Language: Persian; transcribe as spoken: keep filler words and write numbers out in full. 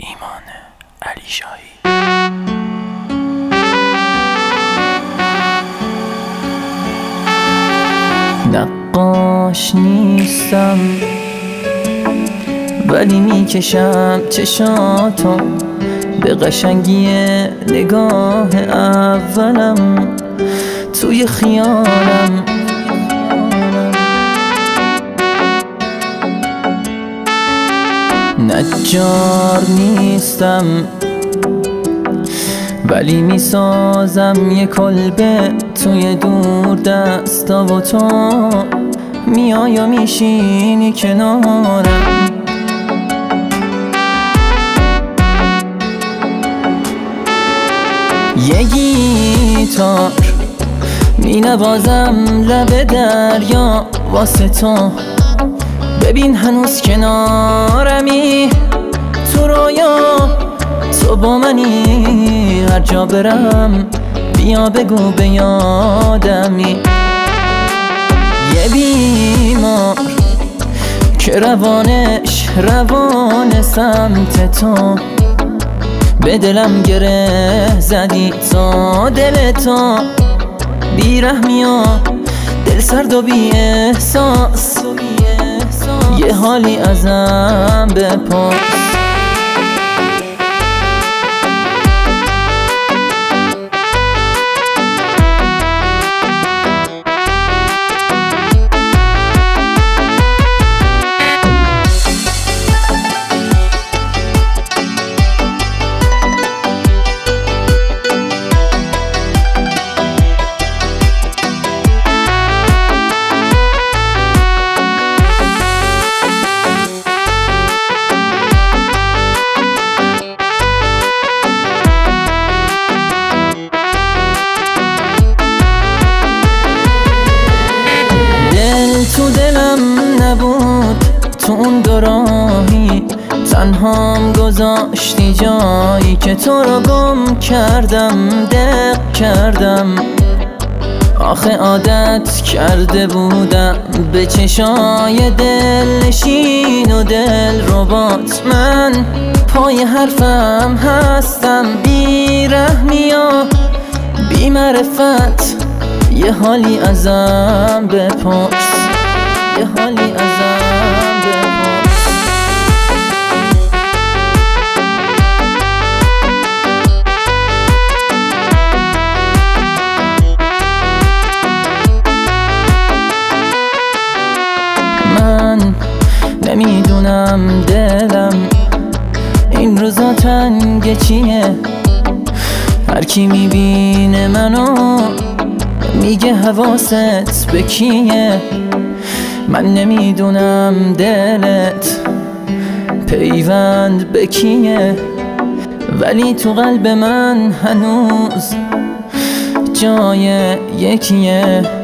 ایمان علیشاهی. نقاش نیستم ولی میکشم چشاتو به قشنگی نگاه اولم توی خیالم. نجار نیستم ولی میسازم یه کلبه توی دور دستا و تو میای و میشینی کنارم. یه گیتار مینوازم لب دریا واسه تو، ببین هنوز کنارمی تو رویا، تو با منی هر جا برم بیا بگو به یادمی. یه بیمار که روانش روان سمت تو، به دلم گره زدی تو دل تو بیرحمی و دل سرد و بی احساس، یه حالی ازم بپرس. تو دلم نبود تو اون دو راهی، تنهام گذاشتی جایی که تو رو گم کردم دق کردم. آخه عادت کرده بودم به چشای دل نشین و دل ربات، من پای حرفم هستم بی رحمی و بی معرفت، یه حالی ازم بپرس، یه حالی ازم بپرس. من نمیدونم دلم این روزا تنگ چیه، هر کی میبینه منو میگه حواست به کیه. من نمیدونم دلت پیوند به کیه، ولی تو قلب من هنوز جای یکیه.